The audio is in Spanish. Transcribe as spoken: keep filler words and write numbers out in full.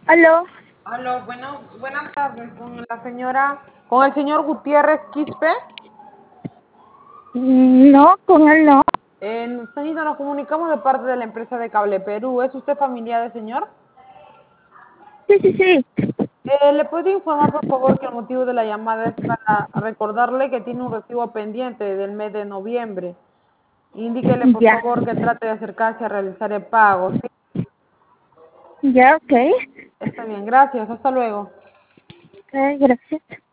Aló. Aló, bueno, buenas tardes con la señora, con el señor Gutiérrez Quispe. Mm, No, con él no. Eh, señorita, nos comunicamos de parte de la empresa de Cable Perú. ¿Es usted familiar del señor? Sí, sí, sí. Eh, ¿le puede informar, por favor, que el motivo de la llamada es para recordarle que tiene un recibo pendiente del mes de noviembre? Indíquele, por Ya. favor, que trate de acercarse a realizar el pago. ¿Sí? Ya, ok. Está bien, gracias. Hasta luego. Ok, gracias.